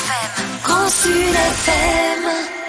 FM. Grand Sud FM.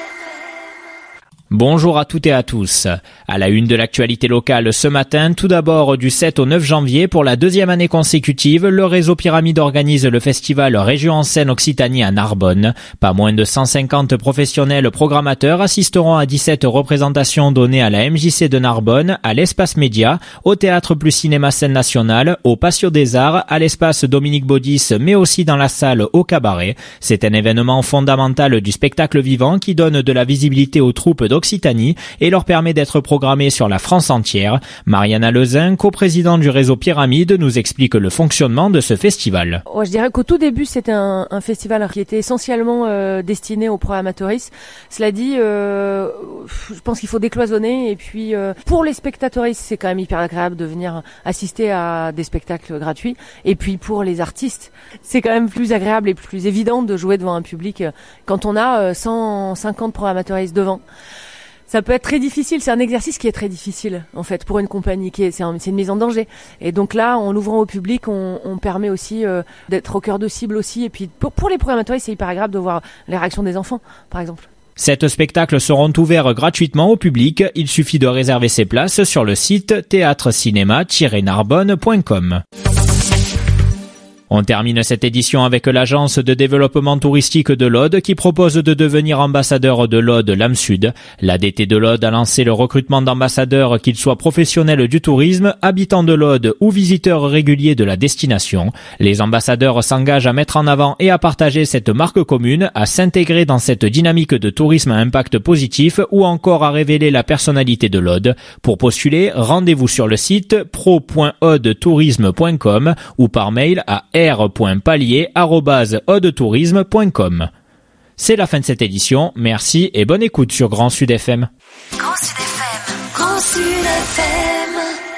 Bonjour à toutes et à tous. À la une de l'actualité locale ce matin, tout d'abord du 7 au 9 janvier, pour la deuxième année consécutive, le réseau Pyramide organise le festival Région en scène Occitanie à Narbonne. Pas moins de 150 professionnels programmateurs assisteront à 17 représentations données à la MJC de Narbonne, à l'Espace Média, au Théâtre Plus Cinéma Scène Nationale, au Patio des Arts, à l'Espace Dominique Baudis, mais aussi dans la salle au Cabaret. C'est un événement fondamental du spectacle vivant qui donne de la visibilité aux troupes d'Occitanie et leur permet d'être programmés sur la France entière. Mariana Lezin, coprésidente du réseau Pyramide, nous explique le fonctionnement de ce festival. Je dirais qu'au tout début, c'était un festival qui était essentiellement destiné aux programmateuristes. Cela dit, je pense qu'il faut décloisonner. Et puis, pour les spectateuristes, c'est quand même hyper agréable de venir assister à des spectacles gratuits. Et puis, pour les artistes, c'est quand même plus agréable et plus évident de jouer devant un public quand on a 150 programmateuristes devant. Ça peut être très difficile, c'est un exercice qui est très difficile en fait pour une compagnie, c'est une mise en danger. Et donc là, en l'ouvrant au public, on permet aussi d'être au cœur de cible aussi. Et puis pour les programmateurs, c'est hyper agréable de voir les réactions des enfants, par exemple. 7 spectacles seront ouverts gratuitement au public. Il suffit de réserver ses places sur le site théâtre-cinéma-narbonne.com. On termine cette édition avec l'agence de développement touristique de l'Aude qui propose de devenir ambassadeur de l'Aude Lame Sud. L'ADT de l'Aude a lancé le recrutement d'ambassadeurs, qu'ils soient professionnels du tourisme, habitants de l'Aude ou visiteurs réguliers de la destination. Les ambassadeurs s'engagent à mettre en avant et à partager cette marque commune, à s'intégrer dans cette dynamique de tourisme à impact positif ou encore à révéler la personnalité de l'Aude. Pour postuler, rendez-vous sur le site pro.audetourisme.com ou par mail à r.pallier@audetourisme.com. C'est la fin de cette édition. Merci et bonne écoute sur Grand Sud FM. Grand Sud FM. Grand Sud FM.